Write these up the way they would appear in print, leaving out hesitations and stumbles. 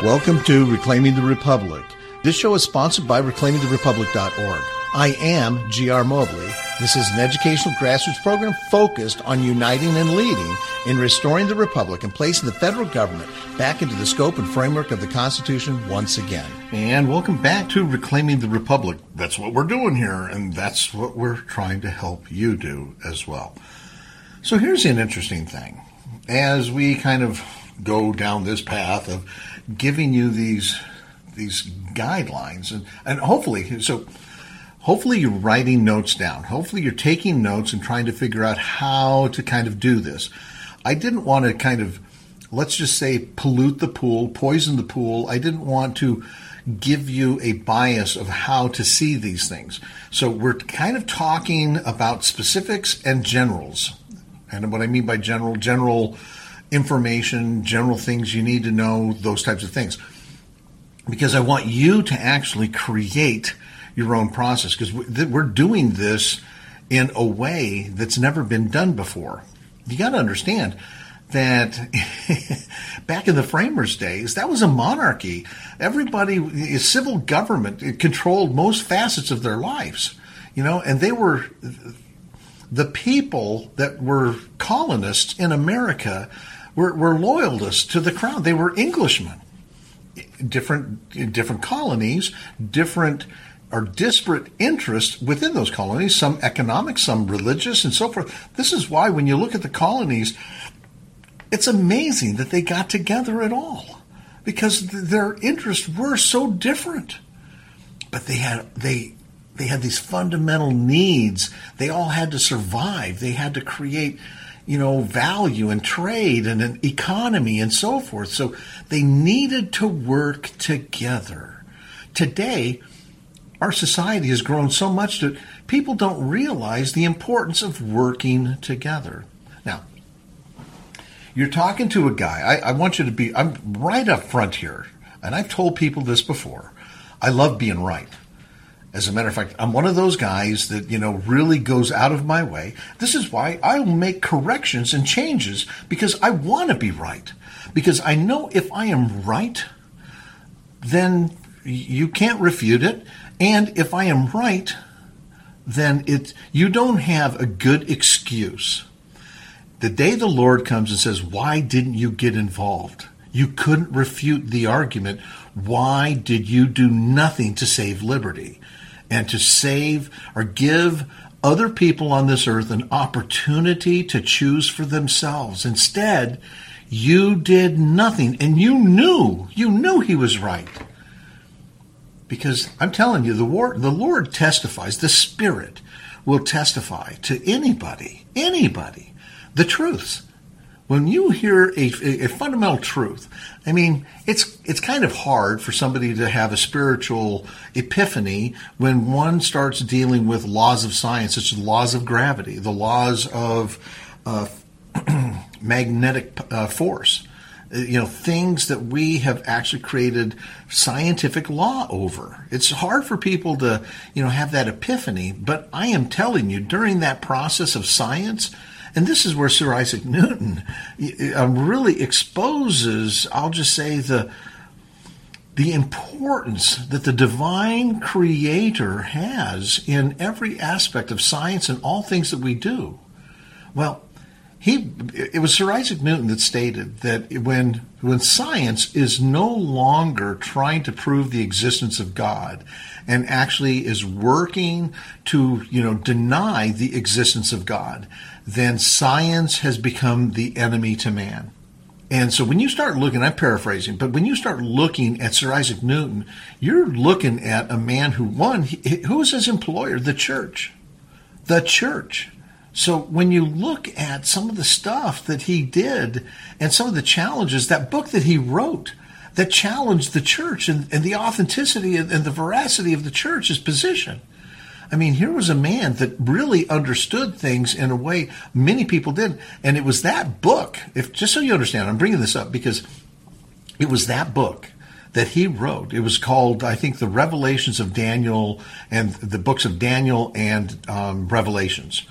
Welcome to Reclaiming the Republic. This show is sponsored by ReclaimingTheRepublic.org. I am G.R. Mobley. This is an educational grassroots program focused on uniting and leading in restoring the Republic and placing the federal government back into the scope and framework of the Constitution once again. And welcome back to Reclaiming the Republic. That's what we're doing here, and that's what we're trying to help you do as well. So here's an interesting thing. As we kind of go down this path of giving you these guidelines, and hopefully you're writing notes down. Hopefully you're taking notes and trying to figure out how to kind of do this. I didn't want to kind of, let's just say, pollute the pool, poison the pool. I didn't want to give you a bias of how to see these things. So we're kind of talking about specifics and generals. And what I mean by general information, general things you need to know, those types of things. Because I want you to actually create your own process, because we're doing this in a way that's never been done before. You got to understand that back in the framers' days, that was a monarchy. Everybody, civil government, it controlled most facets of their lives, and they were the people that were colonists in America were loyalists to the crown. They were Englishmen. Different colonies, different or disparate interests within those colonies, some economic, some religious, and so forth. This is why when you look at the colonies, it's amazing that they got together at all, because their interests were so different. But they had these fundamental needs. They all had to survive. They had to create value and trade and an economy and so forth. So they needed to work together. Today, our society has grown so much that people don't realize the importance of working together. Now, you're talking to a guy. I'm right up front here, and I've told people this before. I love being right. As a matter of fact, I'm one of those guys that, really goes out of my way. This is why I will make corrections and changes, because I want to be right. Because I know if I am right, then you can't refute it. And if I am right, then you don't have a good excuse. The day the Lord comes and says, why didn't you get involved? You couldn't refute the argument. Why did you do nothing to save liberty and to save or give other people on this earth an opportunity to choose for themselves? Instead, you did nothing, and you knew he was right. Because I'm telling you, the Lord testifies, the Spirit will testify to anybody, the truths. When you hear a fundamental truth, I mean, it's kind of hard for somebody to have a spiritual epiphany when one starts dealing with laws of science, such as laws of gravity, the laws of magnetic force, things that we have actually created scientific law over. It's hard for people to, have that epiphany, but I am telling you, during that process of science, and this is where Sir Isaac Newton really exposes, I'll just say, the importance that the divine creator has in every aspect of science and all things that we do. Well, it was Sir Isaac Newton that stated that when science is no longer trying to prove the existence of God and actually is working to, deny the existence of God, then science has become the enemy to man. And so when you start looking, I'm paraphrasing, but when you start looking at Sir Isaac Newton, you're looking at a man who was his employer? The church. The church. So when you look at some of the stuff that he did and some of the challenges, that book that he wrote that challenged the church and the authenticity and the veracity of the church's position. I mean, here was a man that really understood things in a way many people didn't. And it was that book, just so you understand, I'm bringing this up because it was that book that he wrote. It was called, I think, The Revelations of Daniel and the books of Daniel and Revelations.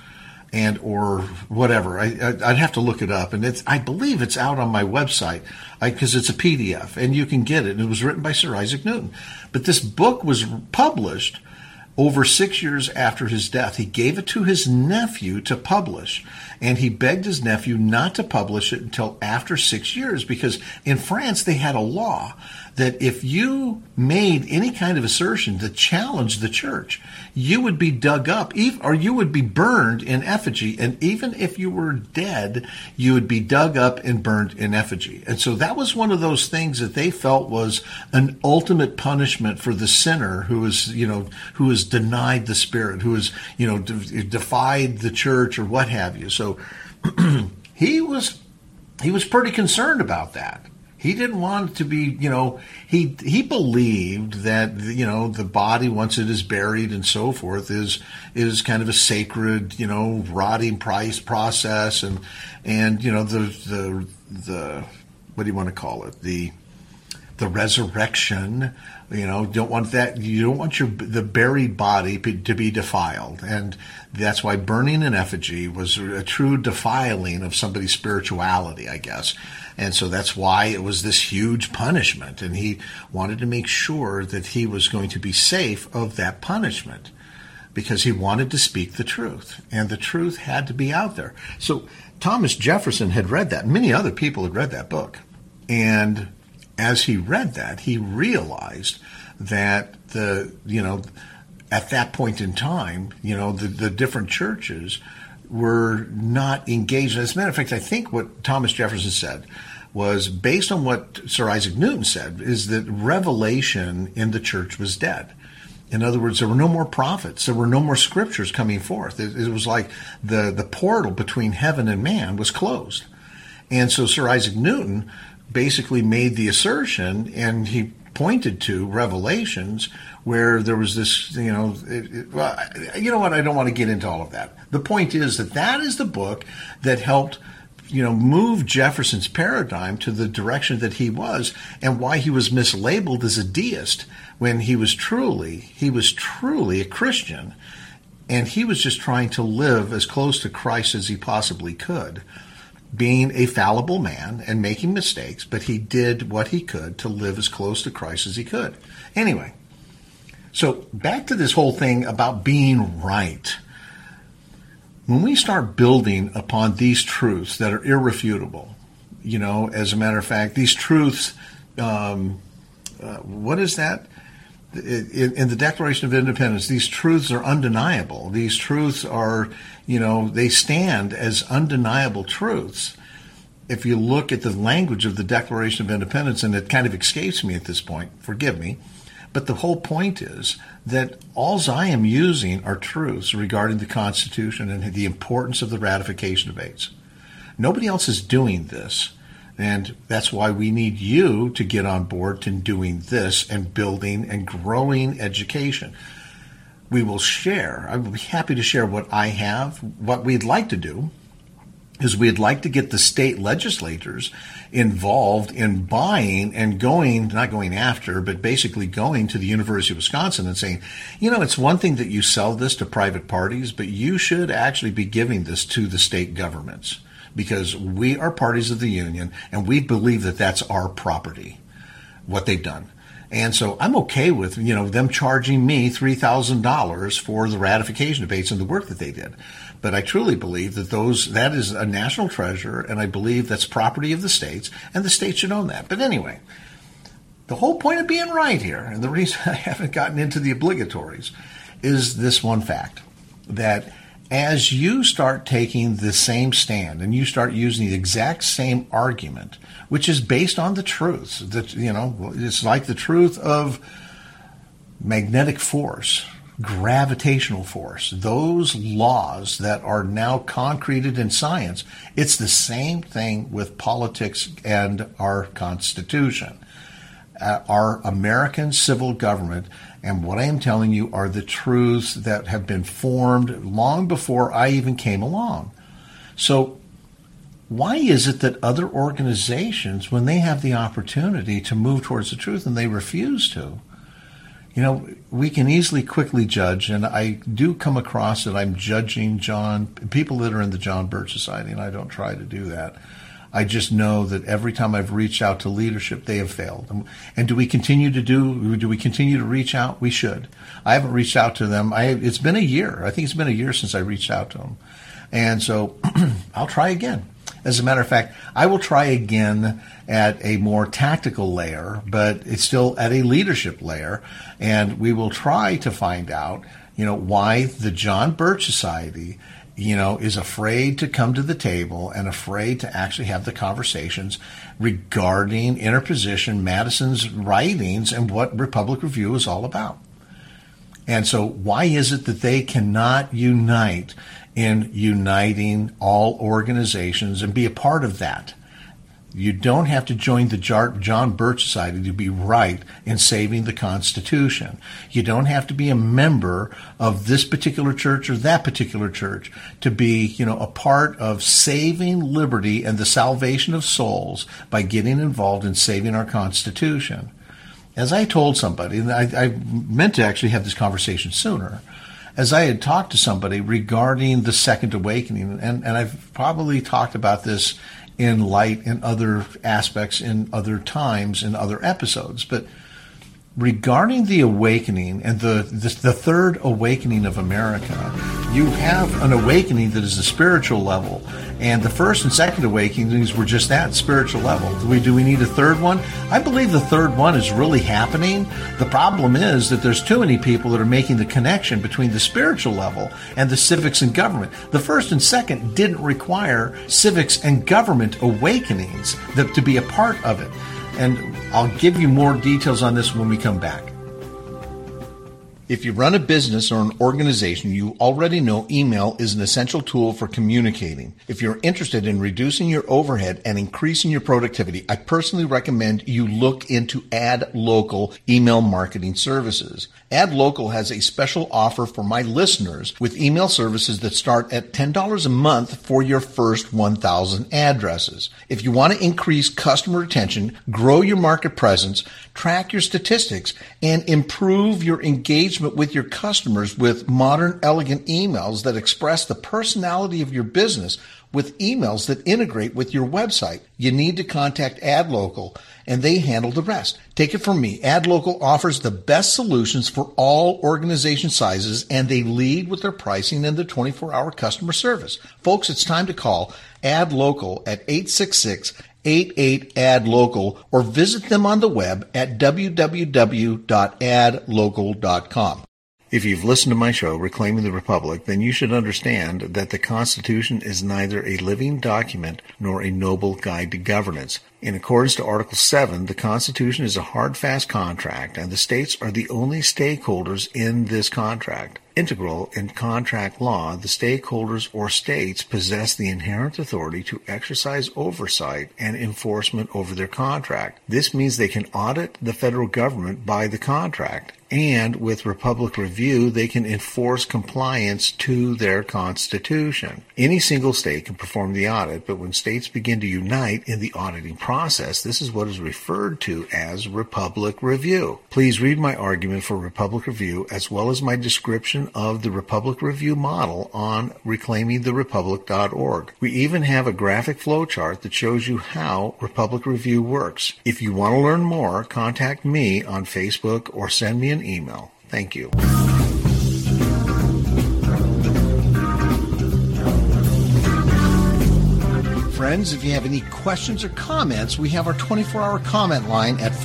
and or whatever. I'd have to look it up, and I believe it's out on my website because it's a PDF, and you can get it. And it was written by Sir Isaac Newton. But this book was published over 6 years after his death. He gave it to his nephew to publish, and he begged his nephew not to publish it until after 6 years, because in France they had a law that if you made any kind of assertion that challenged the church, you would be dug up, or you would be burned in effigy. And even if you were dead, you would be dug up and burned in effigy. And so that was one of those things that they felt was an ultimate punishment for the sinner who was denied the Spirit, who was, defied the church or what have you. So he was pretty concerned about that. He didn't want it to be, he believed that, the body, once it is buried and so forth, is kind of a sacred, rotting process, and the what do you want to call it? The resurrection, don't want that. You don't want the buried body to be defiled, and that's why burning in effigy was a true defiling of somebody's spirituality, I guess. And so that's why it was this huge punishment, and he wanted to make sure that he was going to be safe of that punishment, because he wanted to speak the truth, and the truth had to be out there. So Thomas Jefferson had read that. Many other people had read that book, and as he read that, he realized that at that point in time, the different churches were not engaged. As a matter of fact, I think what Thomas Jefferson said was, based on what Sir Isaac Newton said, is that revelation in the church was dead. In other words, there were no more prophets. There were no more scriptures coming forth. It was like the portal between heaven and man was closed. And so Sir Isaac Newton basically made the assertion, and he pointed to Revelations where there was this, you know what, I don't want to get into all of that. The point is that is the book that helped, move Jefferson's paradigm to the direction that he was, and why he was mislabeled as a deist when he was truly a Christian, and he was just trying to live as close to Christ as he possibly could, being a fallible man and making mistakes, but he did what he could to live as close to Christ as he could. Anyway, so back to this whole thing about being right. When we start building upon these truths that are irrefutable, as a matter of fact, these truths, what is that? In the Declaration of Independence, these truths are undeniable. These truths are, they stand as undeniable truths. If you look at the language of the Declaration of Independence, and it kind of escapes me at this point, forgive me, but the whole point is that all I am using are truths regarding the Constitution and the importance of the ratification debates. Nobody else is doing this. And that's why we need you to get on board to doing this and building and growing education. We will share. I will be happy to share what I have. What we'd like to do is we'd like to get the state legislators involved in buying and not going after, but basically going to the University of Wisconsin and saying, it's one thing that you sell this to private parties, but you should actually be giving this to the state governments, because we are parties of the union, and we believe that that's our property, what they've done. And so I'm okay with, them charging me $3,000 for the ratification debates and the work that they did. But I truly believe that that is a national treasure, and I believe that's property of the states, and the states should own that. But anyway, the whole point of being right here, and the reason I haven't gotten into the obligatories, is this one fact, that as you start taking the same stand and you start using the exact same argument, which is based on the truths, that, it's like the truth of magnetic force, gravitational force, those laws that are now concreted in science, it's the same thing with politics and our Constitution. Our American civil government, and what I am telling you are the truths that have been formed long before I even came along. So why is it that other organizations, when they have the opportunity to move towards the truth and they refuse to, we can easily quickly judge, and I do come across that I'm judging people that are in the John Birch Society, and I don't try to do that. I just know that every time I've reached out to leadership, they have failed. And do we continue to reach out? We should. I haven't reached out to them. It's been a year. I think it's been a year since I reached out to them. And so I'll try again. As a matter of fact, I will try again at a more tactical layer, but it's still at a leadership layer. And we will try to find out, why the John Birch Society is afraid to come to the table and afraid to actually have the conversations regarding interposition, Madison's writings, and what Republic Review is all about. And so why is it that they cannot unite in uniting all organizations and be a part of that? You don't have to join the John Birch Society to be right in saving the Constitution. You don't have to be a member of this particular church or that particular church to be, a part of saving liberty and the salvation of souls by getting involved in saving our Constitution. As I told somebody, and I meant to actually have this conversation sooner, as I had talked to somebody regarding the Second Awakening, and I've probably talked about this in other aspects, in other times, in other episodes. But regarding the awakening and the third awakening of America, you have an awakening that is a spiritual level. And the first and second awakenings were just that, spiritual level. Do we need a third one? I believe the third one is really happening. The problem is that there's too many people that are making the connection between the spiritual level and the civics and government. The first and second didn't require civics and government awakenings to be a part of it. And I'll give you more details on this when we come back. If you run a business or an organization, you already know email is an essential tool for communicating. If you're interested in reducing your overhead and increasing your productivity, I personally recommend you look into AdLocal email marketing services. AdLocal has a special offer for my listeners with email services that start at $10 a month for your first 1,000 addresses. If you want to increase customer retention, grow your market presence, track your statistics, and improve your engagement with your customers with modern, elegant emails that express the personality of your business with emails that integrate with your website, you need to contact AdLocal, and they handle the rest. Take it from me. AdLocal offers the best solutions for all organization sizes, and they lead with their pricing and their 24-hour customer service. Folks, it's time to call AdLocal at 866-88-ADLOCAL or visit them on the web at www.adlocal.com. If you've listened to my show, Reclaiming the Republic, then you should understand that the Constitution is neither a living document nor a noble guide to governance. In accordance to Article 7, the Constitution is a hard, fast contract, and the states are the only stakeholders in this contract. Integral in contract law, the stakeholders or states possess the inherent authority to exercise oversight and enforcement over their contract. This means they can audit the federal government by the contract, and with Republic Review, they can enforce compliance to their Constitution. Any single state can perform the audit, but when states begin to unite in the auditing process, this is what is referred to as Republic Review. Please read my argument for Republic Review as well as my description of the Republic Review model on reclaimingtherepublic.org. We even have a graphic flowchart that shows you how Republic Review works. If you want to learn more, contact me on Facebook or send me an email. Thank you. Friends, if you have any questions or comments, we have our 24-hour comment line at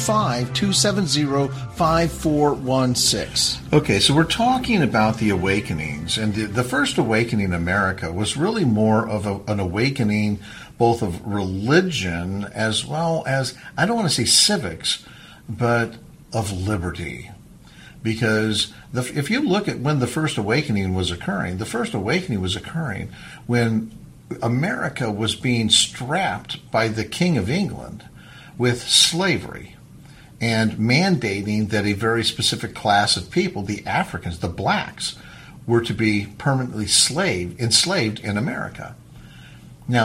425-270-5416. Okay, so we're talking about the awakenings, and the first awakening in America was really more of an awakening both of religion as well as, I don't want to say civics, but of liberty. Because if you look at when the first awakening was occurring when America was being strapped by the King of England with slavery and mandating that a very specific class of people, the Africans, the blacks, were to be permanently enslaved in America. Now,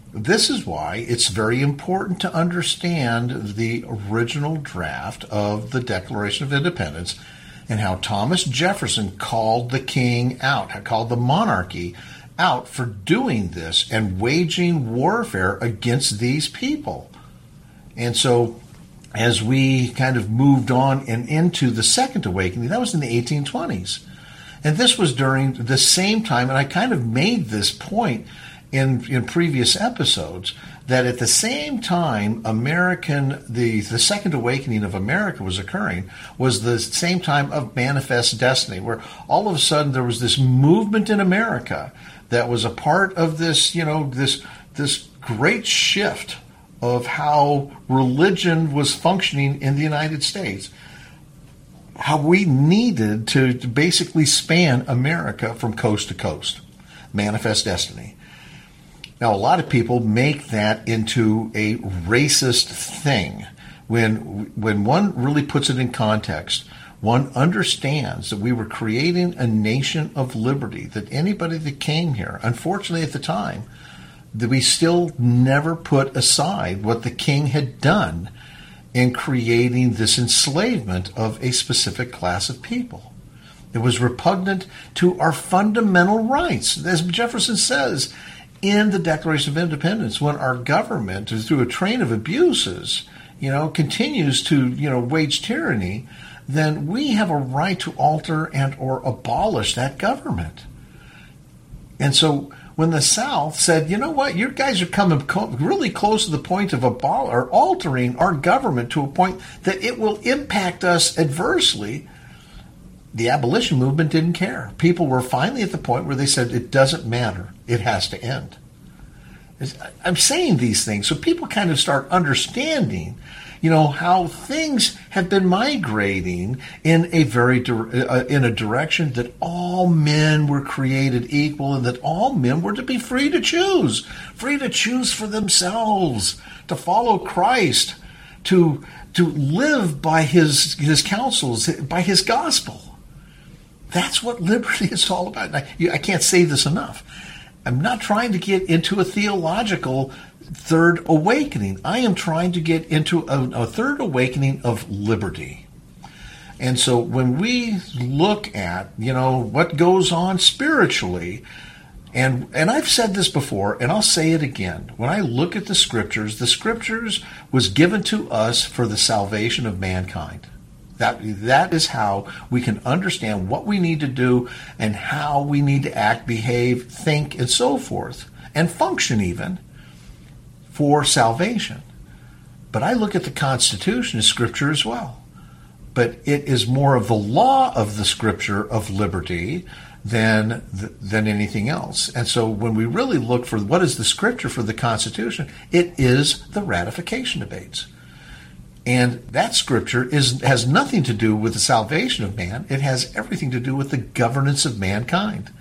This is why it's very important to understand the original draft of the Declaration of Independence and how Thomas Jefferson called the king out, called the monarchy out for doing this and waging warfare against these people. And so as we kind of moved on and into the Second Awakening, that was in the 1820s. And this was during the same time, and I kind of made this point in previous episodes, that at the same time the Second Awakening of America was occurring was the same time of Manifest Destiny, where all of a sudden there was this movement in America that was a part of this, this great shift of how religion was functioning in the United States, how we needed to basically span America from coast to coast. Manifest Destiny. Now, a lot of people make that into a racist thing. When one really puts it in context, one understands that we were creating a nation of liberty, that anybody that came here, unfortunately at the time, that we still never put aside what the king had done in creating this enslavement of a specific class of people. It was repugnant to our fundamental rights. As Jefferson says in the Declaration of Independence, when our government, through a train of abuses, continues to, wage tyranny, then we have a right to alter and or abolish that government. And so when the South said, you know what, you guys are coming really close to the point of altering our government to a point that it will impact us adversely, the abolition movement didn't care. People were finally at the point where they said, it doesn't matter. It has to end. I'm saying these things so people kind of start understanding, how things have been migrating in a in a direction that all men were created equal and that all men were to be free to choose for themselves, to follow Christ, to live by his counsels, by his gospel. That's what liberty is all about. I can't say this enough. I'm not trying to get into a theological third awakening. I am trying to get into a third awakening of liberty. And so when we look at, what goes on spiritually, and I've said this before, and I'll say it again. When I look at the scriptures was given to us for the salvation of mankind. That is how we can understand what we need to do and how we need to act, behave, think, and so forth, and function even for salvation. But I look at the Constitution as Scripture as well. But it is more of the law of the Scripture of liberty than anything else. And so when we really look for what is the Scripture for the Constitution, it is the ratification debates. And that scripture has nothing to do with the salvation of man. It has everything to do with the governance of mankind.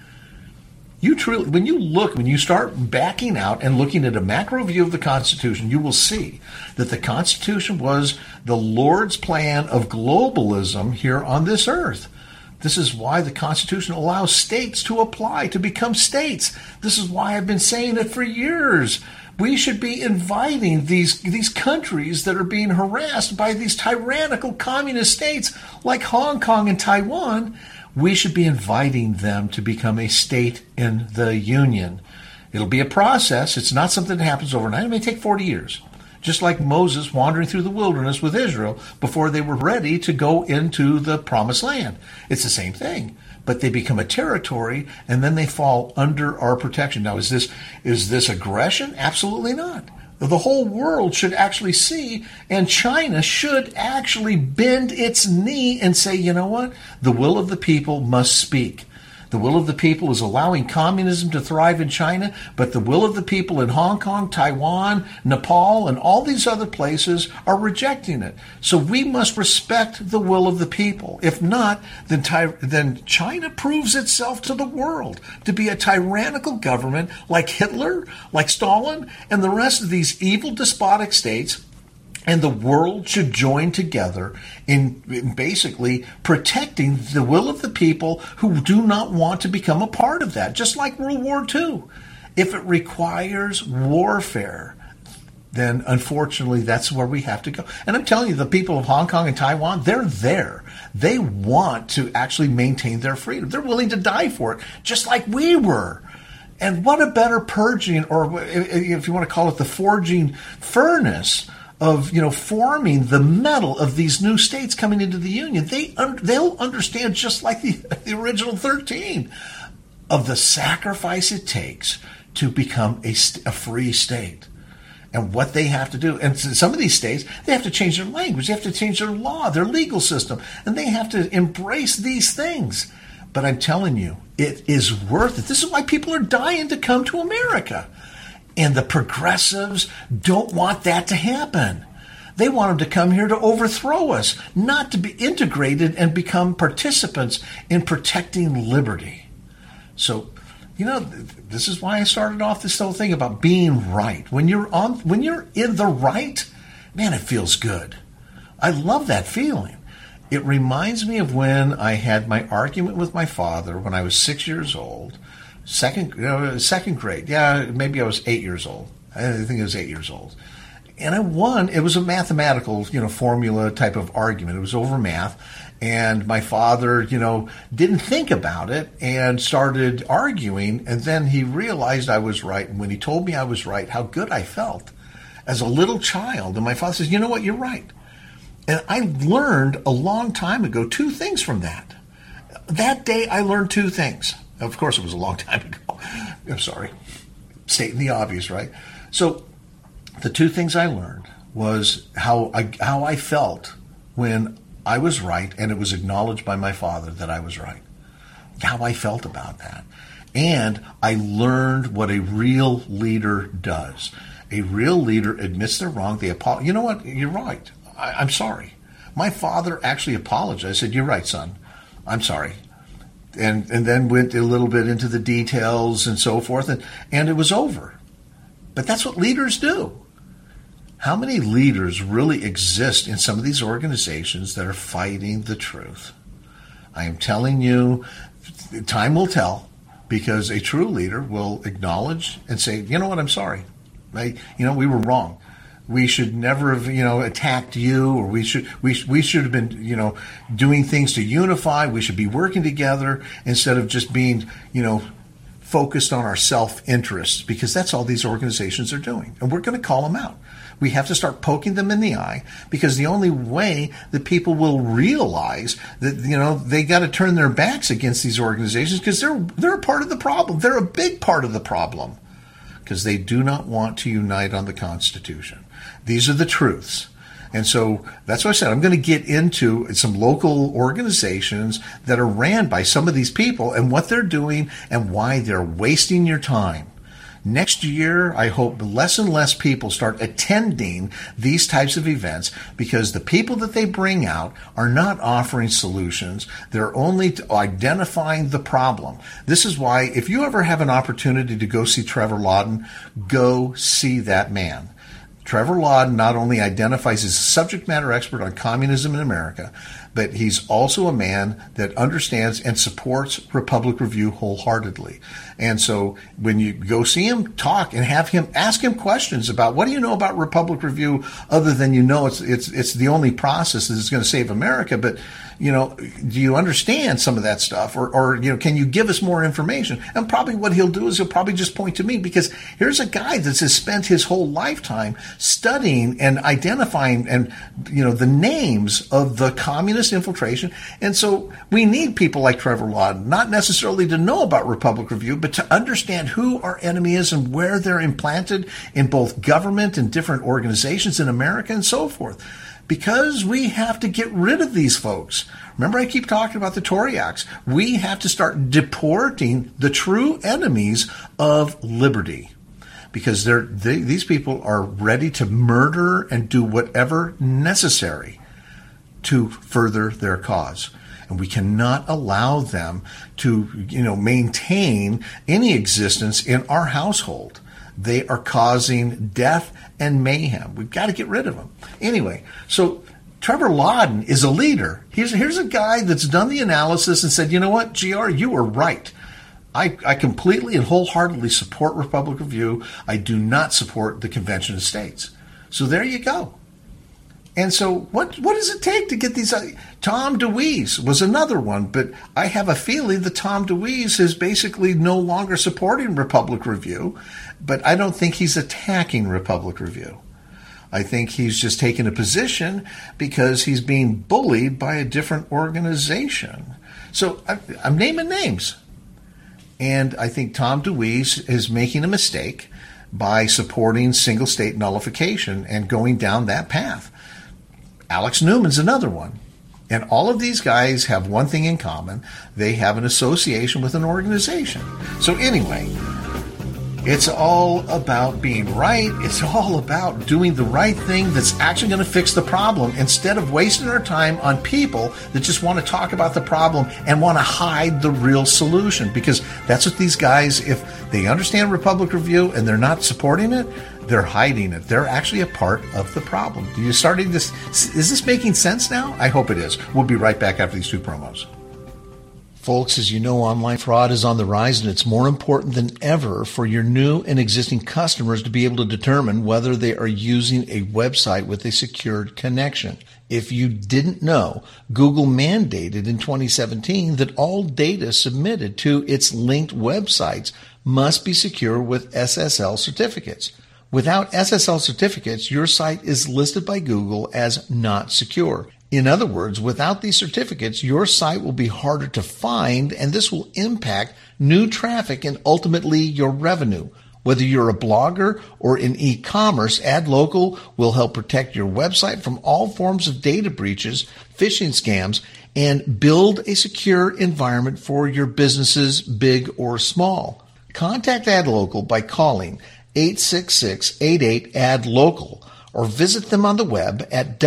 When you start backing out and looking at a macro view of the Constitution, you will see that the Constitution was the Lord's plan of globalism here on this earth. This is why the Constitution allows states to apply to become states. This is why I've been saying it for years. We should be inviting these countries that are being harassed by these tyrannical communist states like Hong Kong and Taiwan. We should be inviting them to become a state in the Union. It'll be a process. It's not something that happens overnight. It may take 40 years. Just like Moses wandering through the wilderness with Israel before they were ready to go into the promised land. It's the same thing. But they become a territory, and then they fall under our protection. Now, is this aggression? Absolutely not. The whole world should actually see, and China should actually bend its knee and say, you know what? The will of the people must speak. The will of the people is allowing communism to thrive in China, but the will of the people in Hong Kong, Taiwan, Nepal, and all these other places are rejecting it. So we must respect the will of the people. If not, then China proves itself to the world to be a tyrannical government like Hitler, like Stalin, and the rest of these evil despotic states. And the world should join together in basically protecting the will of the people who do not want to become a part of that, just like World War II. If it requires warfare, then unfortunately that's where we have to go. And I'm telling you, the people of Hong Kong and Taiwan, they're there. They want to actually maintain their freedom. They're willing to die for it, just like we were. And what a better purging, or if you want to call it the forging furnace of, forming the metal of these new states coming into the Union. They'll understand, just like the original 13, of the sacrifice it takes to become a free state. And what they have to do. And some of these states, they have to change their language. They have to change their law, their legal system. And they have to embrace these things. But I'm telling you, it is worth it. This is why people are dying to come to America. And the progressives don't want that to happen. They want them to come here to overthrow us, not to be integrated and become participants in protecting liberty. So, this is why I started off this whole thing about being right. When you're in the right, man, it feels good. I love that feeling. It reminds me of when I had my argument with my father when I was 6 years old, second grade. Yeah, maybe I was 8 years old. I think I was 8 years old. And I won. It was a mathematical, formula type of argument. It was over math. And my father, didn't think about it and started arguing. And then he realized I was right. And when he told me I was right, how good I felt as a little child. And my father says, you know what, you're right. And I learned a long time ago 2 things from that. That day I learned 2 things. Of course, it was a long time ago. I'm sorry. Stating the obvious, right? So the 2 things I learned was how I felt when I was right, and it was acknowledged by my father that I was right. How I felt about that. And I learned what a real leader does. A real leader admits they're wrong. They apologize. You know what? You're right. I'm sorry. My father actually apologized. I said, you're right, son. I'm sorry. And then went a little bit into the details and so forth, and it was over. But that's what leaders do. How many leaders really exist in some of these organizations that are fighting the truth? I am telling you, time will tell, because a true leader will acknowledge and say, you know what, I'm sorry. We were wrong. We should never have, attacked you, or we should have been, doing things to unify. We should be working together instead of just being, focused on our self-interest, because that's all these organizations are doing. And we're going to call them out. We have to start poking them in the eye, because the only way that people will realize that, they got to turn their backs against these organizations, because they're a part of the problem. They're a big part of the problem, because they do not want to unite on the Constitution. These are the truths. And so that's why I said I'm going to get into some local organizations that are ran by some of these people and what they're doing and why they're wasting your time. Next year, I hope less and less people start attending these types of events, because the people that they bring out are not offering solutions. They're only identifying the problem. This is why, if you ever have an opportunity to go see Trevor Lawden, go see that man. Trevor Lawden not only identifies as a subject matter expert on communism in America, but he's also a man that understands and supports Republic Review wholeheartedly. And so when you go see him, talk and have him ask him questions about, what do you know about Republic Review, other than it's the only process that is going to save America, but do you understand some of that stuff, or can you give us more information? And probably what he'll do is he'll probably just point to me, because here's a guy that has spent his whole lifetime studying and identifying and the names of the communist infiltration. And so we need people like Trevor Lawden, not necessarily to know about Republic Review, but to understand who our enemy is and where they're implanted in both government and different organizations in America and so forth. Because we have to get rid of these folks. Remember, I keep talking about the Tory Acts. We have to start deporting the true enemies of liberty, because these people are ready to murder and do whatever necessary to further their cause. And we cannot allow them to, maintain any existence in our household. They are causing death and mayhem. We've got to get rid of them. Anyway, so Trevor Lawden is a leader. Here's a guy that's done the analysis and said, you know what, GR, you were right. I completely and wholeheartedly support Republic Review. I do not support the Convention of States. So there you go. And so what does it take to get these? Tom DeWeese was another one, but I have a feeling that Tom DeWeese is basically no longer supporting Republic Review, but I don't think he's attacking Republic Review. I think he's just taking a position because he's being bullied by a different organization. So I'm naming names. And I think Tom DeWeese is making a mistake by supporting single state nullification and going down that path. Alex Newman's another one. And all of these guys have one thing in common. They have an association with an organization. So anyway, it's all about being right. It's all about doing the right thing that's actually going to fix the problem instead of wasting our time on people that just want to talk about the problem and want to hide the real solution. Because that's what these guys, if they understand Republic Review and they're not supporting it, they're hiding it. They're actually a part of the problem. Are you starting this? Is this making sense now? I hope it is. We'll be right back after these two promos. Folks, as you know, online fraud is on the rise, and it's more important than ever for your new and existing customers to be able to determine whether they are using a website with a secured connection. If you didn't know, Google mandated in 2017 that all data submitted to its linked websites must be secure with SSL certificates. Without SSL certificates, your site is listed by Google as not secure. In other words, without these certificates, your site will be harder to find, and this will impact new traffic and ultimately your revenue. Whether you're a blogger or in e-commerce, AdLocal will help protect your website from all forms of data breaches, phishing scams, and build a secure environment for your businesses, big or small. Contact AdLocal by calling 866-88-ADLOCAL or visit them on the web at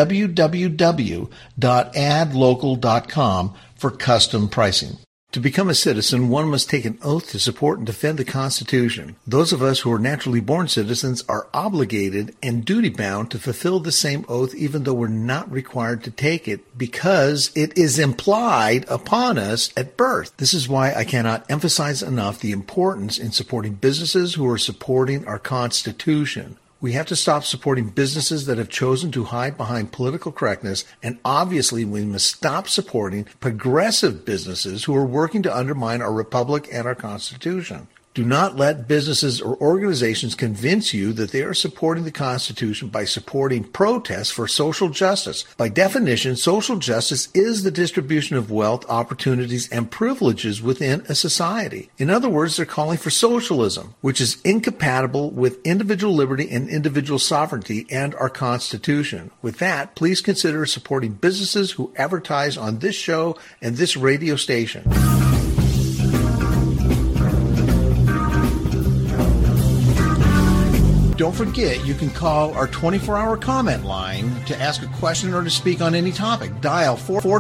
www.adlocal.com for custom pricing. To become a citizen, one must take an oath to support and defend the Constitution. Those of us who are naturally born citizens are obligated and duty-bound to fulfill the same oath even though we're not required to take it because it is implied upon us at birth. This is why I cannot emphasize enough the importance in supporting businesses who are supporting our Constitution. We have to stop supporting businesses that have chosen to hide behind political correctness, and obviously we must stop supporting progressive businesses who are working to undermine our republic and our Constitution. Do not let businesses or organizations convince you that they are supporting the Constitution by supporting protests for social justice. By definition, social justice is the distribution of wealth, opportunities, and privileges within a society. In other words, they're calling for socialism, which is incompatible with individual liberty and individual sovereignty and our Constitution. With that, please consider supporting businesses who advertise on this show and this radio station. Don't forget, you can call our 24-hour comment line to ask a question or to speak on any topic. Dial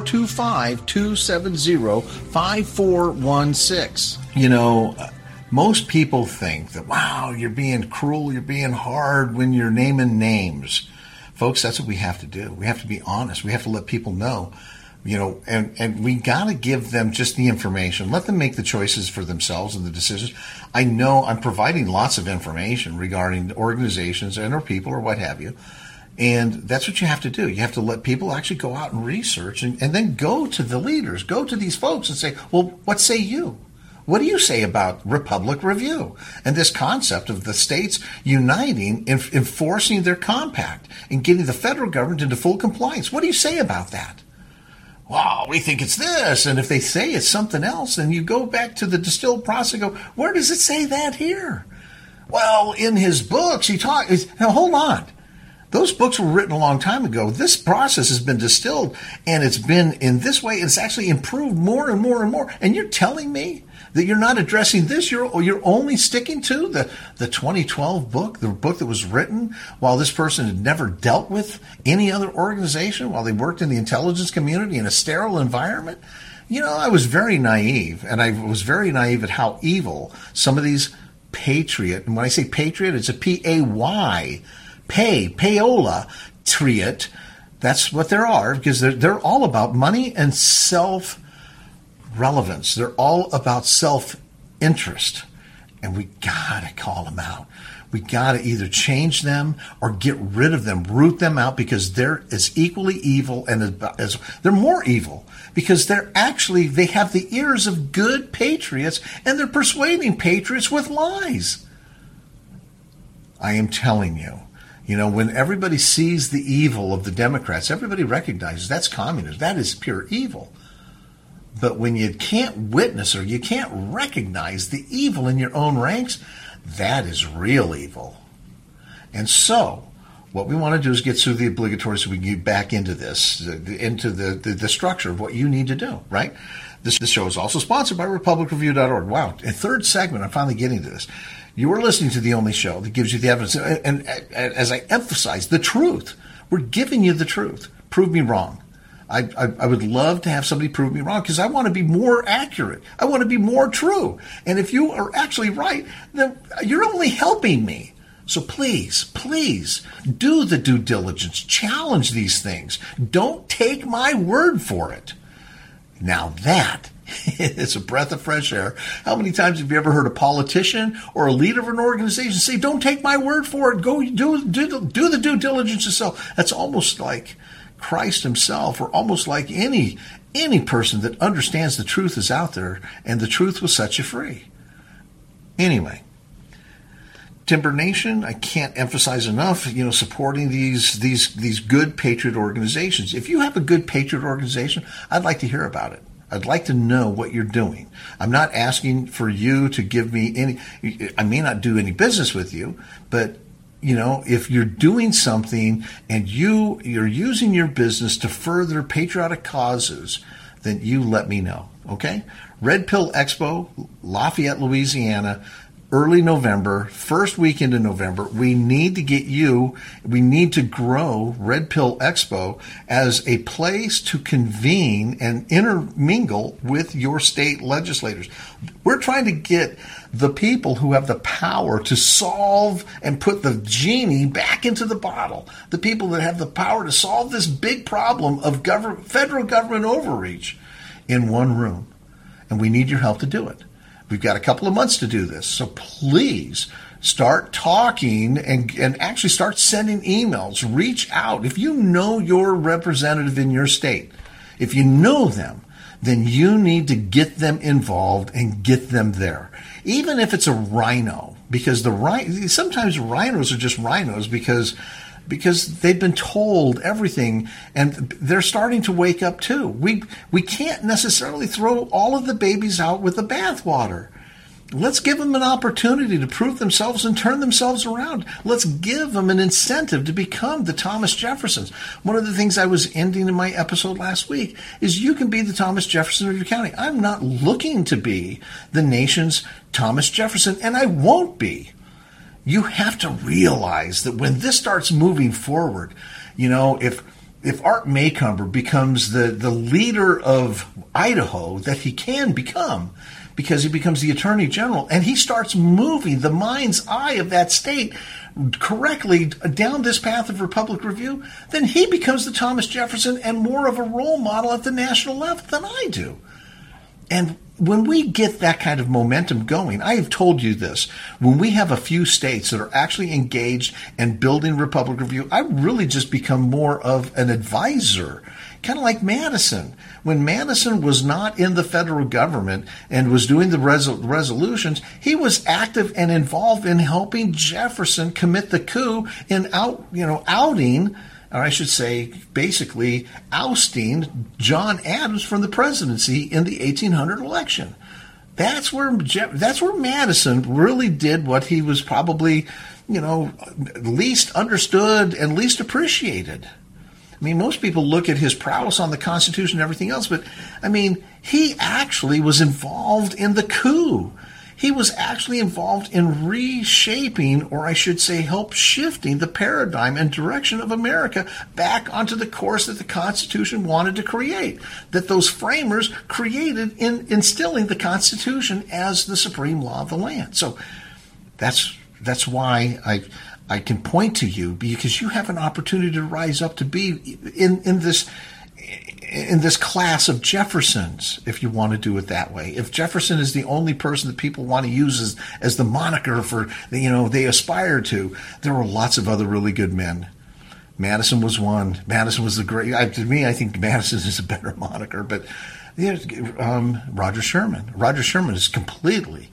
425-270-5416. You know, most people think that, wow, you're being cruel, you're being hard when you're naming names. Folks, that's what we have to do. We have to be honest. We have to let people know. You know, and we got to give them just the information. Let them make the choices for themselves and the decisions. I know I'm providing lots of information regarding organizations and or people or what have you. And that's what you have to do. You have to let people actually go out and research and then go to the leaders, go to these folks and say, well, what say you? What do you say about Republic Review and this concept of the states uniting, enforcing their compact and getting the federal government into full compliance? What do you say about that? Wow, we think it's this, and if they say it's something else, then you go back to the distilled process and go, where does it say that here? Well, in his books, he talks. Now, hold on. Those books were written a long time ago. This process has been distilled, and it's been in this way. It's actually improved more and more and more. And you're telling me that you're not addressing this? You're only sticking to the 2012 book, the book that was written while this person had never dealt with any other organization, while they worked in the intelligence community in a sterile environment? You know, I was very naive, and I was very naive at how evil some of these patriot, and when I say patriot, it's a P-A-Y, payola, triot. That's what there are, because they're all about money and self-relevance. They're all about self-interest. interest. And we got to call them out. We got to either change them or get rid of them, root them out, because they're as equally evil and as they're more evil because they have the ears of good patriots and they're persuading patriots with lies. I am telling you, when everybody sees the evil of the Democrats, everybody recognizes that's communism. That is pure evil. But when you can't witness or you can't recognize the evil in your own ranks, that is real evil. And so, what we want to do is get through the obligatory so we can get back into this, into the structure of what you need to do, right? This show is also sponsored by RepublicReview.org. Wow, a third segment, I'm finally getting to this. You are listening to the only show that gives you the evidence. And as I emphasize, the truth. We're giving you the truth. Prove me wrong. I would love to have somebody prove me wrong because I want to be more accurate. I want to be more true. And if you are actually right, then you're only helping me. So please do the due diligence. Challenge these things. Don't take my word for it. Now that is a breath of fresh air. How many times have you ever heard a politician or a leader of an organization say, don't take my word for it. Go do the due diligence yourself. That's almost like Christ himself, or almost like any person that understands the truth is out there, and the truth will set you free. Anyway, Timber Nation, I can't emphasize enough, supporting these good patriot organizations. If you have a good patriot organization, I'd like to hear about it. I'd like to know what you're doing. I'm not asking for you to give me any. I may not do any business with you, but if you're doing something and you're using your business to further patriotic causes, then you let me know, okay? Red Pill Expo, Lafayette, Louisiana, early November, first weekend in November. We need to grow Red Pill Expo as a place to convene and intermingle with your state legislators. We're trying to get the people who have the power to solve and put the genie back into the bottle, the people that have the power to solve this big problem of federal government overreach in one room. And we need your help to do it. We've got a couple of months to do this, so please start talking and actually start sending emails. Reach out. If you know your representative in your state, if you know them, then you need to get them involved and get them there. Even if it's a rhino, because sometimes rhinos are just rhinos because they've been told everything, and they're starting to wake up too. We can't necessarily throw all of the babies out with the bathwater. Let's give them an opportunity to prove themselves and turn themselves around. Let's give them an incentive to become the Thomas Jeffersons. One of the things I was ending in my episode last week is you can be the Thomas Jefferson of your county. I'm not looking to be the nation's Thomas Jefferson, and I won't be. You have to realize that when this starts moving forward, if Art Maycomber becomes the leader of Idaho that he can become, because he becomes the Attorney General, and he starts moving the mind's eye of that state correctly down this path of Republic Review, then he becomes the Thomas Jefferson and more of a role model at the national level than I do. And when we get that kind of momentum going, I have told you this, when we have a few states that are actually engaged and building Republic Review, I really just become more of an advisor, kind of like Madison. When Madison was not in the federal government and was doing the resolutions, he was active and involved in helping Jefferson commit the coup in outing, or I should say, basically ousting John Adams from the presidency in the 1800 election. That's where Madison really did what he was probably, least understood and least appreciated. I mean, most people look at his prowess on the Constitution and everything else, but, he actually was involved in the coup. He was actually involved in reshaping, or I should say, help shifting the paradigm and direction of America back onto the course that the Constitution wanted to create, that those framers created in instilling the Constitution as the supreme law of the land. So that's why I can point to you, because you have an opportunity to rise up to be in in this class of Jeffersons, if you want to do it that way. If Jefferson is the only person that people want to use as the moniker for, they aspire to, there were lots of other really good men. Madison was one. Madison was the great. To me, I think Madison is a better moniker. But Roger Sherman. Roger Sherman is completely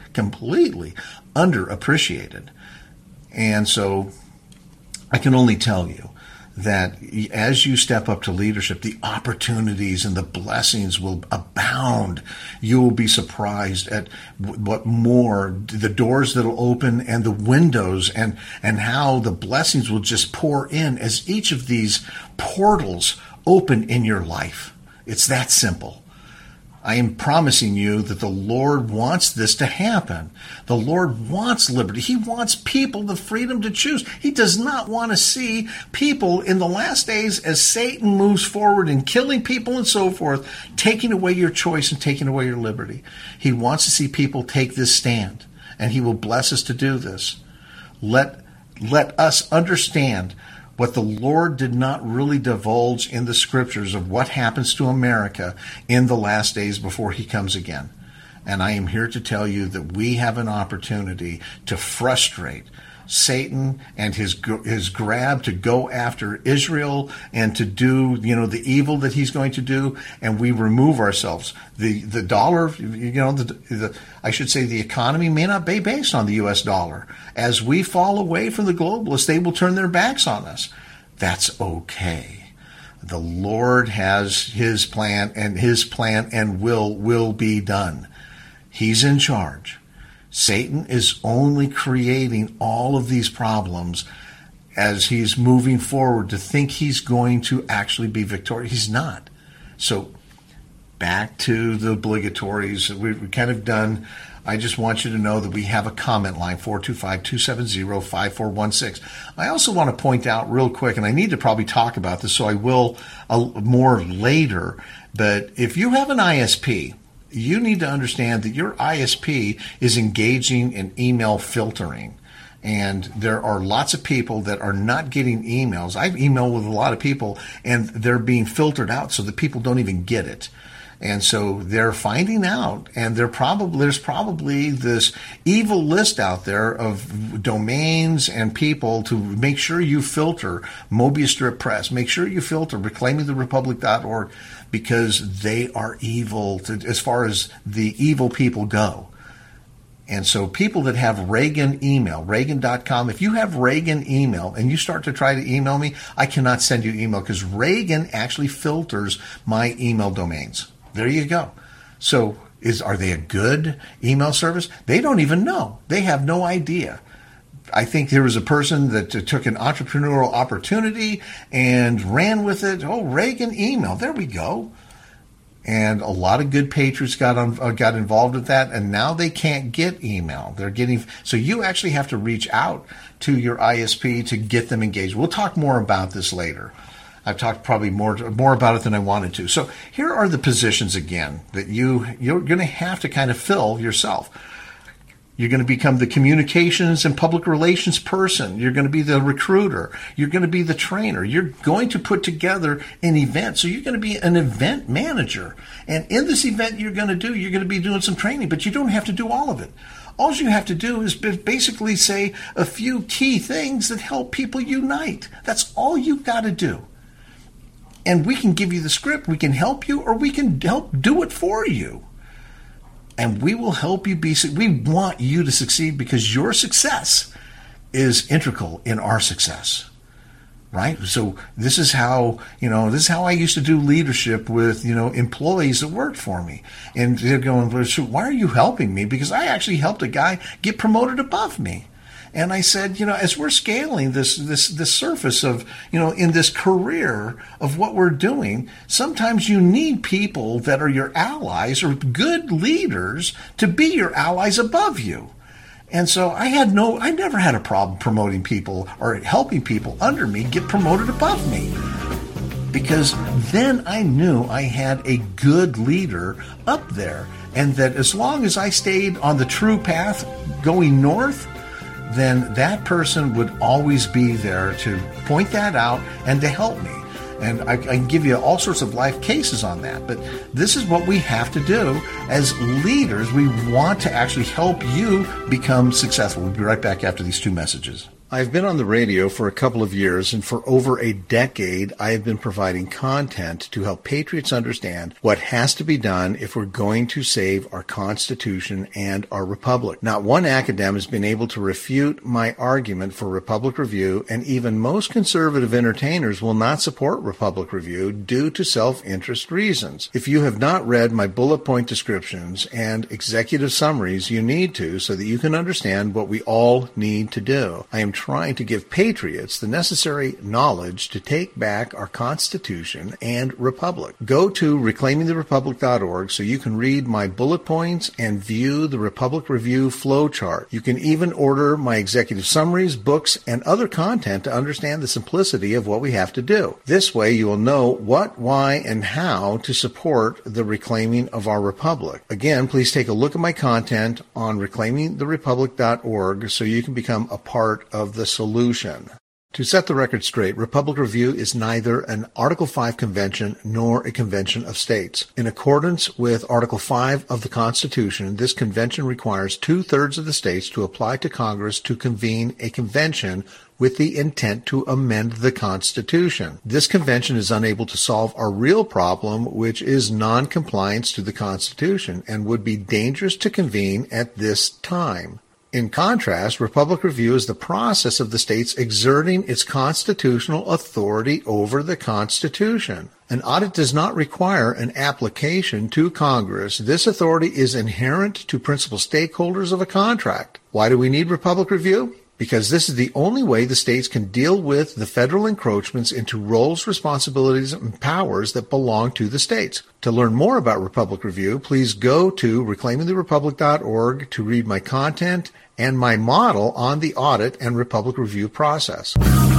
underappreciated. And so I can only tell you that as you step up to leadership, the opportunities and the blessings will abound. You will be surprised at what more, the doors that will open and the windows and how the blessings will just pour in as each of these portals open in your life. It's that simple. I am promising you that the Lord wants this to happen. The Lord wants liberty. He wants people the freedom to choose. He does not want to see people in the last days, as Satan moves forward and killing people and so forth, taking away your choice and taking away your liberty. He wants to see people take this stand, and he will bless us to do this. Let us understand what the Lord did not really divulge in the scriptures of what happens to America in the last days before he comes again. And I am here to tell you that we have an opportunity to frustrate Satan and his grab to go after Israel and to do, the evil that he's going to do, and we remove ourselves. The dollar, I should say the economy may not be based on the U.S. dollar. As we fall away from the globalists, they will turn their backs on us. That's okay. The Lord has his plan, and will be done. He's in charge. Satan is only creating all of these problems as he's moving forward to think he's going to actually be victorious. He's not. So back to the obligatories. We're kind of done. I just want you to know that we have a comment line, 425-270-5416. I also want to point out real quick, and I need to probably talk about this, so I will more later, but if you have an ISP, you need to understand that your ISP is engaging in email filtering. And there are lots of people that are not getting emails. I've emailed with a lot of people, and they're being filtered out so that people don't even get it. And so they're finding out, and there's probably this evil list out there of domains and people to make sure you filter Mobius Strip Press. Make sure you filter reclaimingtherepublic.org, because they are evil as far as the evil people go. And so people that have Reagan email, Reagan.com, if you have Reagan email and you start to try to email me, I cannot send you email because Reagan actually filters my email domains. There you go. So are they a good email service? They don't even know. They have no idea. I think there was a person that took an entrepreneurial opportunity and ran with it. Oh, Reagan email. There we go. And a lot of good patriots got involved with that, and now they can't get email. So you actually have to reach out to your ISP to get them engaged. We'll talk more about this later. I've talked probably more about it than I wanted to. So here are the positions again that you're going to have to kind of fill yourself. You're going to become the communications and public relations person. You're going to be the recruiter. You're going to be the trainer. You're going to put together an event. So you're going to be an event manager. And in this event you're going to be doing some training, but you don't have to do all of it. All you have to do is basically say a few key things that help people unite. That's all you've got to do. And we can give you the script. We can help you, or we can help do it for you. And we will help you we want you to succeed, because your success is integral in our success, right? So this is how I used to do leadership with, employees that worked for me. And they're going, so why are you helping me? Because I actually helped a guy get promoted above me. And I said, as we're scaling this surface of, in this career of what we're doing, sometimes you need people that are your allies or good leaders to be your allies above you. And so I never had a problem promoting people or helping people under me get promoted above me, because then I knew I had a good leader up there, and that as long as I stayed on the true path going north, then that person would always be there to point that out and to help me. And I can give you all sorts of life cases on that. But this is what we have to do as leaders. We want to actually help you become successful. We'll be right back after these two messages. I've been on the radio for a couple of years, and for over a decade, I have been providing content to help patriots understand what has to be done if we're going to save our Constitution and our Republic. Not one academic has been able to refute my argument for Republic Review, and even most conservative entertainers will not support Republic Review due to self-interest reasons. If you have not read my bullet point descriptions and executive summaries, you need to, so that you can understand what we all need to do. I am trying to give patriots the necessary knowledge to take back our Constitution and Republic. Go to reclaimingtherepublic.org so you can read my bullet points and view the Republic Review flowchart. You can even order my executive summaries, books, and other content to understand the simplicity of what we have to do. This way you will know what, why, and how to support the reclaiming of our Republic. Again, please take a look at my content on reclaimingtherepublic.org so you can become a part of the solution. To set the record straight, Republic Review is neither an Article 5 convention nor a convention of states. In accordance with Article 5 of the Constitution, this convention requires 2/3 of the states to apply to Congress to convene a convention with the intent to amend the Constitution. This convention is unable to solve our real problem, which is non-compliance to the Constitution, and would be dangerous to convene at this time. In contrast, Republic Review is the process of the states exerting its constitutional authority over the Constitution. An audit does not require an application to Congress. This authority is inherent to principal stakeholders of a contract. Why do we need Republic Review? Because this is the only way the states can deal with the federal encroachments into roles, responsibilities, and powers that belong to the states. To learn more about Republic Review, please go to reclaimingtherepublic.org to read my content and my model on the audit and Republic Review process.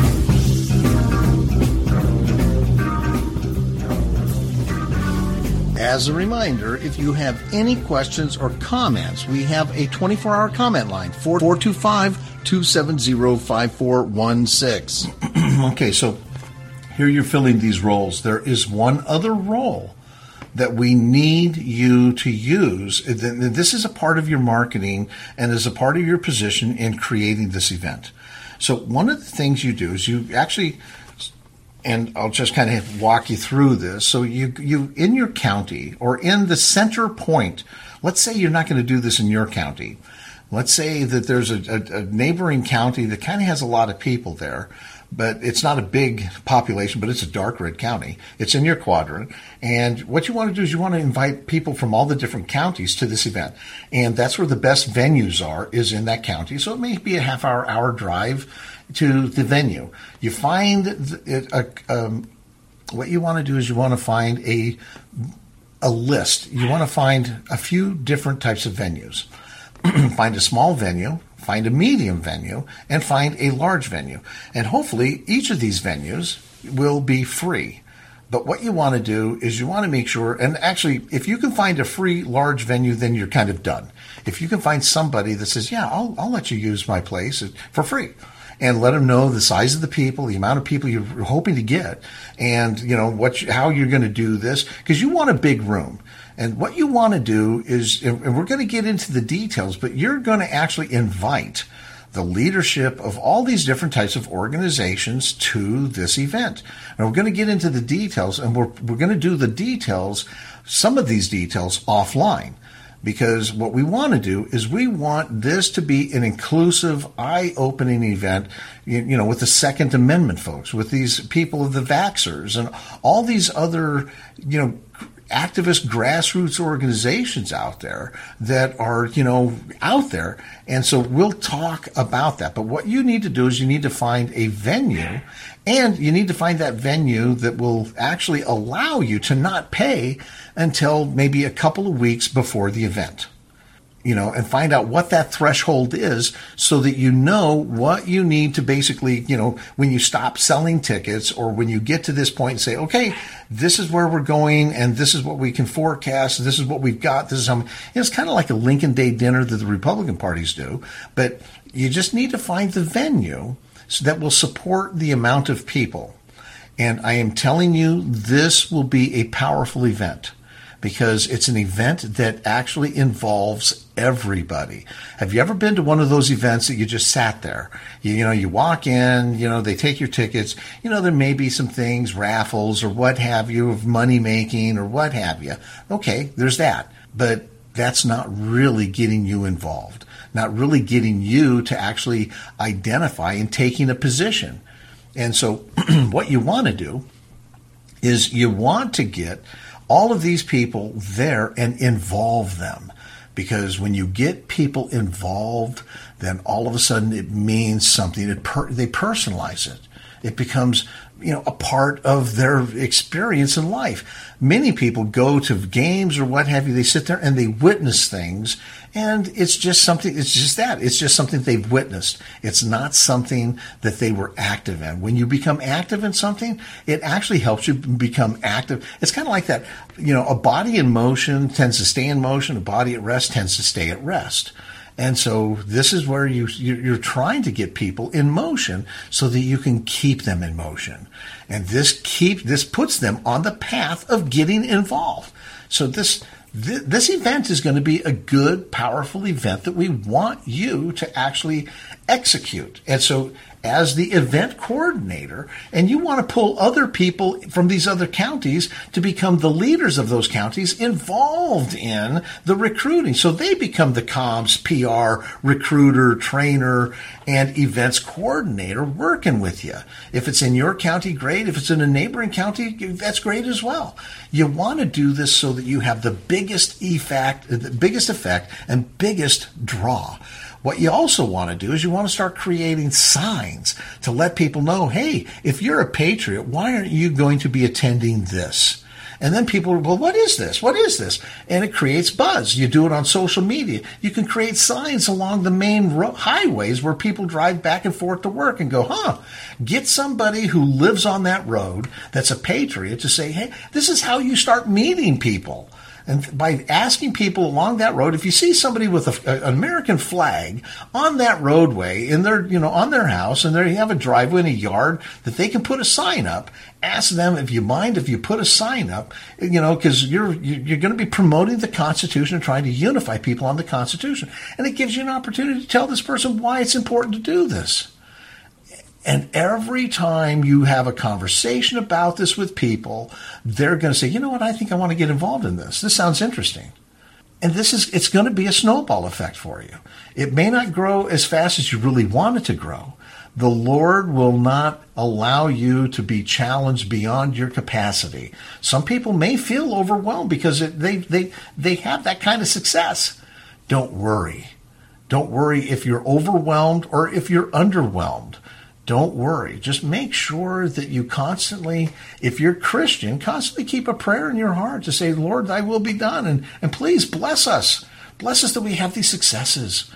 As a reminder, if you have any questions or comments, we have a 24-hour comment line, 425-270-5416. Okay, so here you're filling these roles. There is one other role that we need you to use. This is a part of your marketing and is a part of your position in creating this event. So one of the things you do is you actually... And I'll just kind of walk you through this. So you in your county or in the center point, let's say you're not going to do this in your county. Let's say that there's a neighboring county that kind of has a lot of people there, but it's not a big population, but it's a dark red county. It's in your quadrant. And what you want to do is you want to invite people from all the different counties to this event. And that's where the best venues are, is in that county. So it may be a hour drive to the venue. You find what you want to do is you want to find a list. You want to find a few different types of venues. Find a small venue, find a medium venue, and find a large venue. And hopefully each of these venues will be free. But what you want to do is you want to make sure, and actually, if you can find a free large venue, then you're kind of done. If you can find somebody that says, yeah, I'll let you use my place for free, and let them know the size of the people, the amount of people you're hoping to get, and how you're going to do this, because you want a big room. And what you want to do is, and we're going to get into the details, but you're going to actually invite the leadership of all these different types of organizations to this event. And we're going to get into the details, and we're going to do the details, some of these details offline. Because what we want to do is we want this to be an inclusive, eye-opening event, with the Second Amendment folks, with these people of the Vaxxers and all these other, activist grassroots organizations out there that are, out there. And so we'll talk about that. But what you need to do is you need to find a venue, and you need to find that venue that will actually allow you to not pay until maybe a couple of weeks before the event. And find out what that threshold is so that you know what you need to basically, when you stop selling tickets or when you get to this point and say, okay, this is where we're going and this is what we can forecast. This is what we've got. This is how it's kind of like a Lincoln Day dinner that the Republican parties do, but you just need to find the venue that will support the amount of people. And I am telling you, this will be a powerful event because it's an event that actually involves everybody. Have you ever been to one of those events that you just sat there? You walk in, they take your tickets. There may be some things, raffles or what have you, of money making or what have you. Okay, there's that. But that's not really getting you involved, not really getting you to actually identify and taking a position. And so what you want to do is you want to get all of these people there and involve them. Because when you get people involved, then all of a sudden it means something. They personalize it. It becomes, a part of their experience in life. Many people go to games or what have you. They sit there and they witness things, and it's just something. It's just that. It's just something they've witnessed. It's not something that they were active in. When you become active in something, it actually helps you become active. It's kind of like that. A body in motion tends to stay in motion. A body at rest tends to stay at rest. And so this is where you're trying to get people in motion so that you can keep them in motion. And this puts them on the path of getting involved. So this event is going to be a good, powerful event that we want you to actually execute. And so as the event coordinator, and you want to pull other people from these other counties to become the leaders of those counties involved in the recruiting. So they become the comms, PR, recruiter, trainer, and events coordinator working with you. If it's in your county, great. If it's in a neighboring county, that's great as well. You want to do this so that you have the biggest effect and biggest draw. What you also want to do is you want to start creating signs to let people know, hey, if you're a patriot, why aren't you going to be attending this? And then people are, well, what is this? What is this? And it creates buzz. You do it on social media. You can create signs along the main highways where people drive back and forth to work and go, get somebody who lives on that road that's a patriot to say, hey, this is how you start meeting people. And by asking people along that road, if you see somebody with an American flag on that roadway in their, on their house, and they have a driveway and a yard that they can put a sign up, ask them if you mind if you put a sign up, because you're going to be promoting the Constitution and trying to unify people on the Constitution. And it gives you an opportunity to tell this person why it's important to do this. And every time you have a conversation about this with people, they're going to say, you know what, I think I want to get involved in this. This sounds interesting. And it's going to be a snowball effect for you. It may not grow as fast as you really want it to grow. The Lord will not allow you to be challenged beyond your capacity. Some people may feel overwhelmed because they have that kind of success. Don't worry. Don't worry if you're overwhelmed or if you're underwhelmed. Don't worry. Just make sure that you constantly, if you're Christian, constantly keep a prayer in your heart to say, Lord, thy will be done. And please bless us. Bless us that we have these successes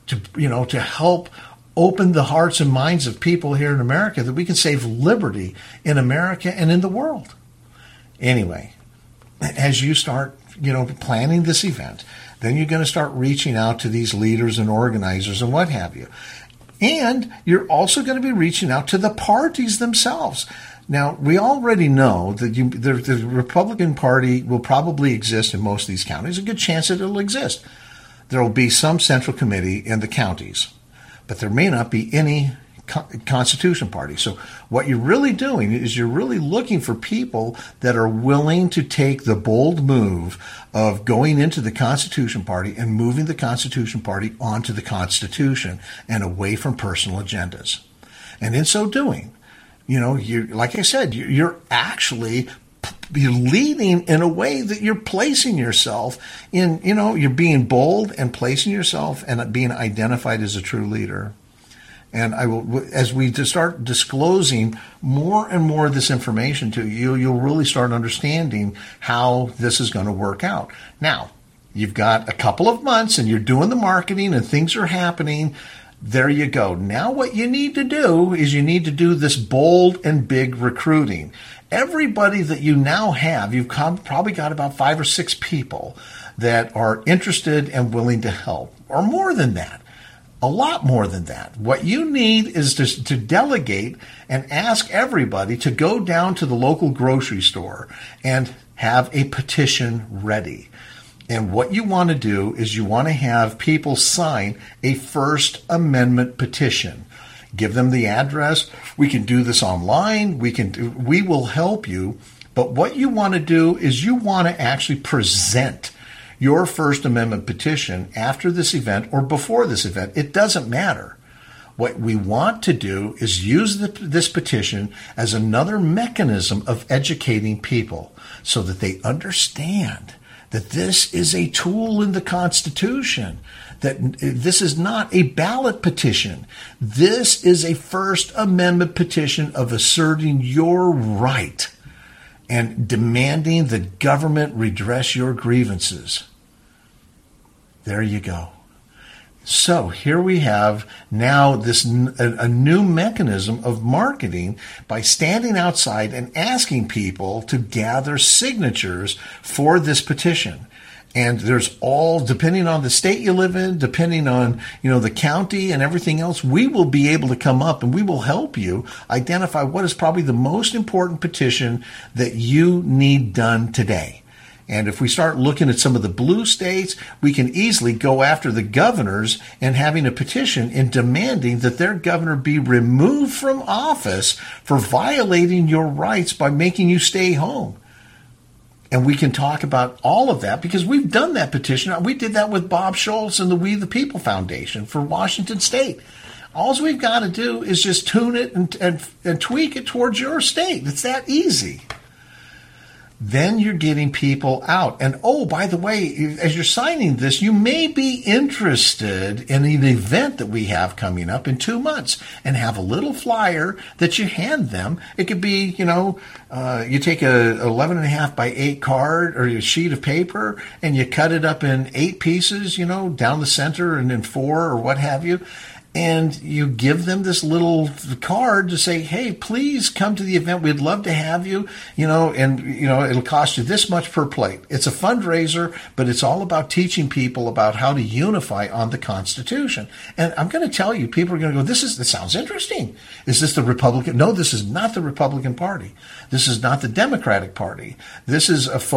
to help open the hearts and minds of people here in America, that we can save liberty in America and in the world. Anyway, as you start, planning this event, then you're going to start reaching out to these leaders and organizers and what have you. And you're also going to be reaching out to the parties themselves. Now, we already know that the Republican Party will probably exist in most of these counties. A good chance that it'll exist. There will be some central committee in the counties, but there may not be any Constitution Party. So what you're really doing is you're really looking for people that are willing to take the bold move of going into the Constitution Party and moving the Constitution Party onto the Constitution and away from personal agendas. And in so doing, like I said, you're actually leading in a way that you're placing yourself in, you're being bold and placing yourself and being identified as a true leader. And I will, as we start disclosing more and more of this information to you, you'll really start understanding how this is going to work out. Now, you've got a couple of months and you're doing the marketing and things are happening. There you go. Now what you need to do is you need to do this bold and big recruiting. Everybody that you now have, you've probably got about 5 or 6 people that are interested and willing to help, or more than that. a lot more than that. What you need is to delegate and ask everybody to go down to the local grocery store and have a petition ready. And what you want to do is you want to have people sign a First Amendment petition. Give them the address. We can do this online. We will help you. But what you want to do is you want to actually present your First Amendment petition after this event or before this event. It doesn't matter. What we want to do is use this petition as another mechanism of educating people so that they understand that this is a tool in the Constitution, that this is not a ballot petition. This is a First Amendment petition of asserting your right and demanding the government redress your grievances. There you go. So here we have now a new mechanism of marketing by standing outside and asking people to gather signatures for this petition. And there's all, depending on the state you live in, depending on, the county and everything else, we will be able to come up and we will help you identify what is probably the most important petition that you need done today. And if we start looking at some of the blue states, we can easily go after the governors and having a petition and demanding that their governor be removed from office for violating your rights by making you stay home. And we can talk about all of that because we've done that petition. We did that with Bob Schultz and the We the People Foundation for Washington State. All we've got to do is just tune it and tweak it towards your state. It's that easy. Then you're getting people out. And by the way, as you're signing this, you may be interested in an event that we have coming up in 2 months and have a little flyer that you hand them. It could be, you take a 11.5 by 8 card or a sheet of paper and you cut it up in 8 pieces, down the center and in 4 or what have you. And you give them this little card to say, hey, please come to the event. We'd love to have you, it'll cost you this much per plate. It's a fundraiser, but it's all about teaching people about how to unify on the Constitution. And I'm going to tell you, people are going to go, this sounds interesting. Is this the Republican? No, this is not the Republican Party. This is not the Democratic Party. This is an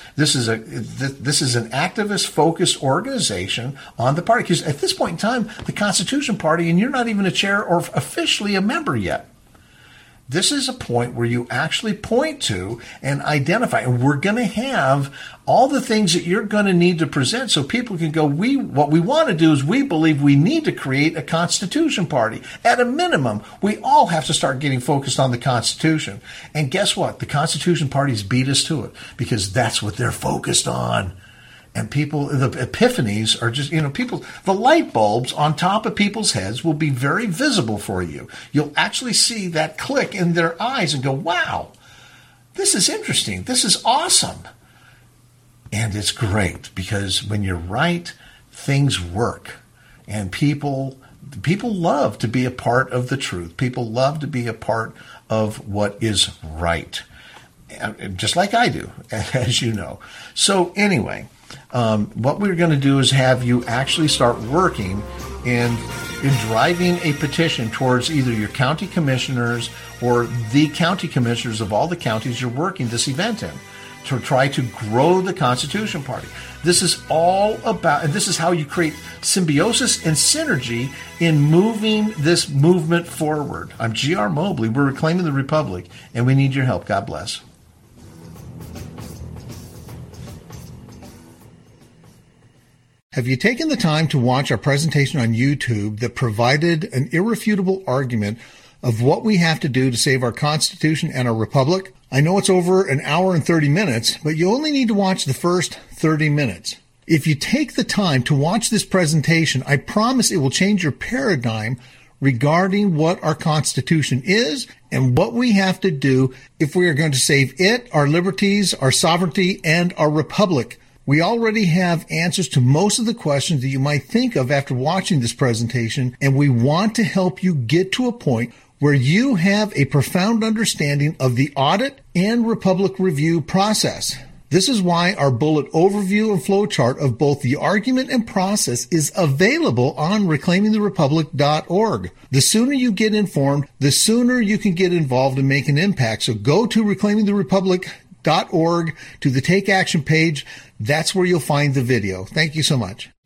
activist focused organization on the party. Because at this point in time, the Constitution Party, and you're not even a chair or officially a member yet. This is a point where you actually point to and identify, and we're going to have all the things that you're going to need to present so people can go, what we want to do is we believe we need to create a Constitution Party. At a minimum, we all have to start getting focused on the Constitution. And guess what? The Constitution Party's beat us to it because that's what they're focused on. And people, the epiphanies are just, the light bulbs on top of people's heads will be very visible for you. You'll actually see that click in their eyes and go, wow, this is interesting. This is awesome. And it's great because when you're right, things work. And people love to be a part of the truth. People love to be a part of what is right. Just like I do, as you know. So anyway, what we're going to do is have you actually start working in driving a petition towards either your county commissioners or the county commissioners of all the counties you're working this event in to try to grow the Constitution Party. This is all about, and this is how you create symbiosis and synergy in moving this movement forward. I'm G.R. Mobley. We're Reclaiming the Republic, and we need your help. God bless. Have you taken the time to watch our presentation on YouTube that provided an irrefutable argument of what we have to do to save our Constitution and our Republic? I know it's over an hour and 30 minutes, but you only need to watch the first 30 minutes. If you take the time to watch this presentation, I promise it will change your paradigm regarding what our Constitution is and what we have to do if we are going to save it, our liberties, our sovereignty, and our Republic. We already have answers to most of the questions that you might think of after watching this presentation, and we want to help you get to a point where you have a profound understanding of the audit and Republic review process. This is why our bullet overview and flowchart of both the argument and process is available on reclaimingtherepublic.org. The sooner you get informed, the sooner you can get involved and make an impact. So go to reclaimingtherepublic.org to the Take Action page. That's where you'll find the video. Thank you so much.